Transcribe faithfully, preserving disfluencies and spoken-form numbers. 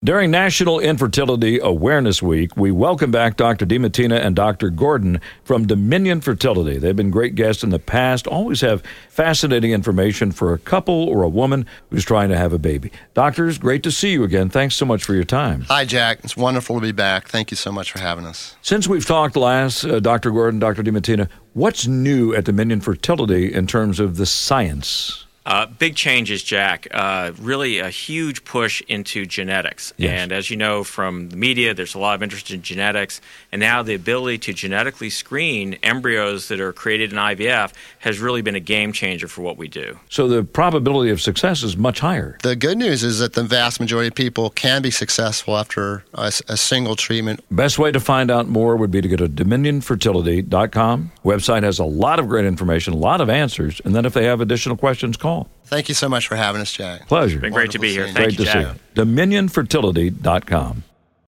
During National Infertility Awareness Week, we welcome back Doctor DiMattina and Doctor Gordon from Dominion Fertility. They've been great guests in the past, always have fascinating information for a couple or a woman who's trying to have a baby. Doctors, great to see you again. Thanks so much for your time. Hi, Jack. It's wonderful to be back. Thank you so much for having us. Since we've talked last, uh, Doctor Gordon, Doctor DiMattina, what's new at Dominion Fertility in terms of the science? Uh, big changes, Jack. Uh, really a huge push into genetics. Yes. And as you know from the media, there's a lot of interest in genetics. And now the ability to genetically screen embryos that are created in I V F has really been a game changer for what we do. So the probability of success is much higher. The good news is that the vast majority of people can be successful after a, a single treatment. Best way to find out more would be to go to dominion fertility dot com. Website has a lot of great information, a lot of answers. And then if they have additional questions, call. Thank you so much for having us, Jack. Pleasure. It's been great to be here. Wonderful Thank Great you, to Jack. see you. dominion fertility dot com.